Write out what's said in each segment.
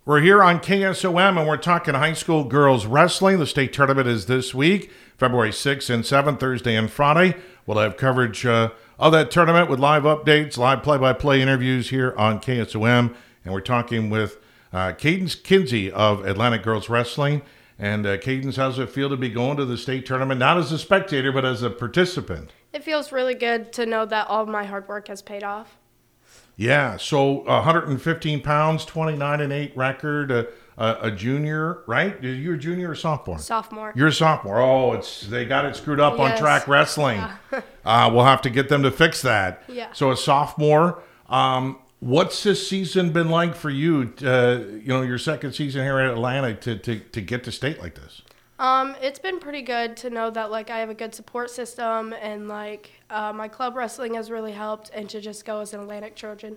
We're here on KSOM and we're talking high school girls wrestling. The state tournament is this week, February 6th and 7th, Thursday and Friday. We'll have coverage of that tournament with live updates, live play-by-play interviews here on KSOM. And we're talking with Cadence Kinsey of Atlantic Girls Wrestling. And Cadence, how's it feel to be going to the state tournament, not as a spectator, but as a participant? It feels really good to know that all of my hard work has paid off. Yeah, so 115 pounds, 29-8 record, a junior, right? You're a junior or sophomore? Sophomore. You're a sophomore. Oh, they got it screwed up on track wrestling. Yeah. We'll have to get them to fix that. Yeah. So a sophomore. What's this season been like for you? Your second season here at Atlantic to get to state like this. It's been pretty good to know that I have a good support system and my club wrestling has really helped, and to just go as an Atlantic Trojan.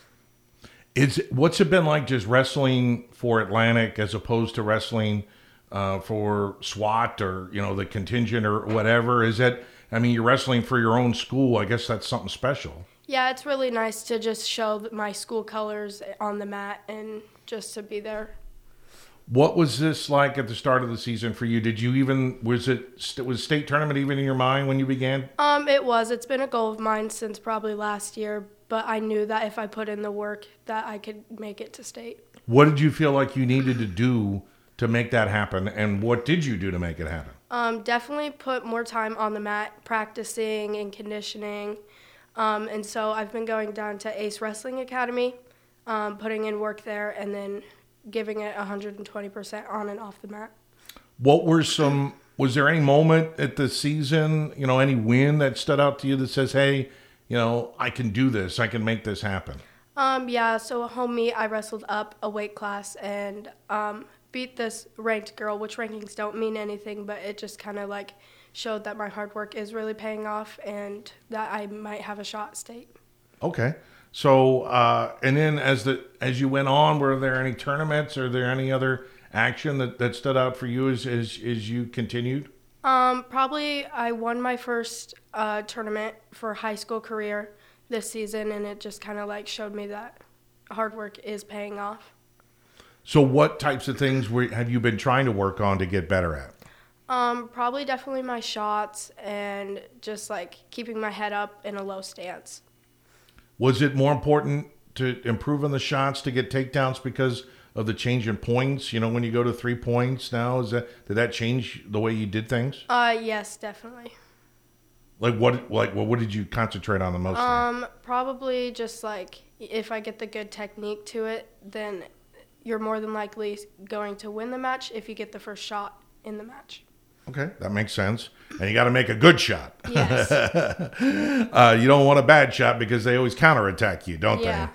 What's it been like just wrestling for Atlantic as opposed to wrestling for SWAT or the contingent or whatever? You're wrestling for your own school. I guess that's something special. Yeah, it's really nice to just show my school colors on the mat and just to be there. What was this like at the start of the season for you? Was state tournament even in your mind when you began? It was. It's been a goal of mine since probably last year, but I knew that if I put in the work that I could make it to state. What did you feel like you needed to do to make that happen, and what did you do to make it happen? Definitely put more time on the mat, practicing and conditioning. And so I've been going down to Ace Wrestling Academy, putting in work there, and then giving it 120% on and off the mat. Was there any moment at the season, any win that stood out to you that says, hey, I can do this, I can make this happen? Yeah, so a home meet, I wrestled up a weight class and beat this ranked girl, which rankings don't mean anything, but it just kind of showed that my hard work is really paying off and that I might have a shot at state. Okay. So, and then as you went on, were there any tournaments? Or there any other action that stood out for you as you continued? Probably I won my first tournament for high school career this season, and it just kind of showed me that hard work is paying off. So what types of things have you been trying to work on to get better at? Probably definitely my shots and just keeping my head up in a low stance. Was it more important to improve on the shots to get takedowns because of the change in points? When you go to 3 points now, did that change the way you did things? Yes, definitely. What did you concentrate on the most? Probably just if I get the good technique to it, then you're more than likely going to win the match if you get the first shot in the match. Okay, that makes sense. And you got to make a good shot. Yes. You don't want a bad shot because they always counterattack you, don't they?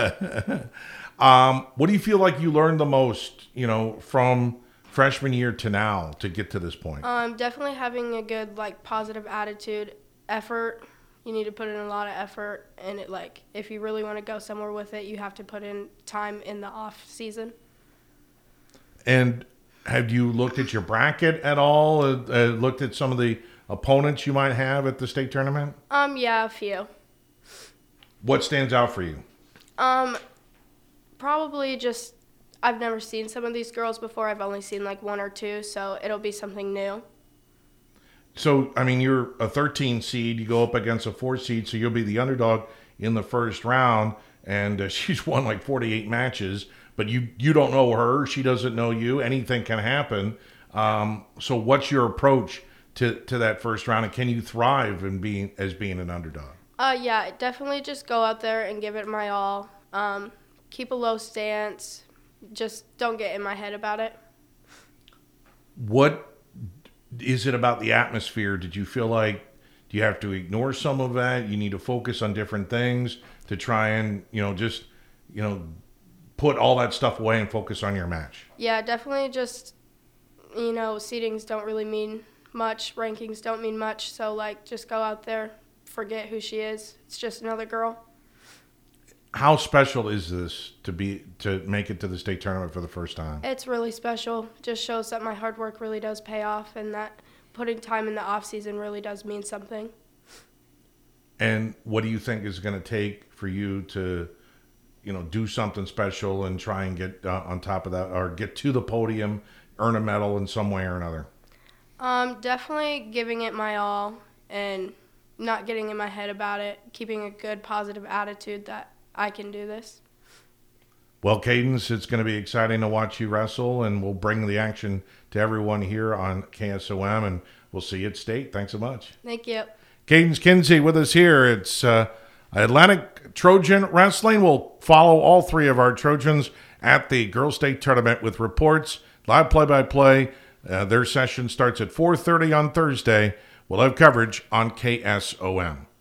What do you feel like you learned the most, from freshman year to now to get to this point? Definitely having a good, positive attitude, effort. You need to put in a lot of effort, and if you really want to go somewhere with it, you have to put in time in the off season. And have you looked at your bracket at all? Looked at some of the opponents you might have at the state tournament? Yeah, a few. What stands out for you? Probably just I've never seen some of these girls before. I've only seen one or two, so it'll be something new. So, you're a 13 seed. You go up against a 4 seed, so you'll be the underdog in the first round. And she's won 48 matches. But you don't know her. She doesn't know you. Anything can happen. So what's your approach to that first round? And can you thrive in being an underdog? Yeah, definitely just go out there and give it my all. Keep a low stance. Just don't get in my head about it. What is it about the atmosphere? Did you feel do you have to ignore some of that? You need to focus on different things to try and, put all that stuff away and focus on your match? Yeah, definitely just, seedings don't really mean much. Rankings don't mean much. So, just go out there, forget who she is. It's just another girl. How special is this to make it to the state tournament for the first time? It's really special. Just shows that my hard work really does pay off and that putting time in the off season really does mean something. And what do you think is going to take for you to do something special and try and get on top of that or get to the podium, earn a medal in some way or another? Definitely giving it my all and not getting in my head about it, keeping a good positive attitude that I can do this. Well, Cadence, it's going to be exciting to watch you wrestle, and we'll bring the action to everyone here on KSOM, and we'll see you at state. Thanks so much. Thank you. Cadence Kinsey with us here. It's Atlantic Trojan Wrestling. We'll follow all three of our Trojans at the Girls State Tournament with reports, live play-by-play. Their session starts at 4:30 on Thursday. We'll have coverage on KSOM.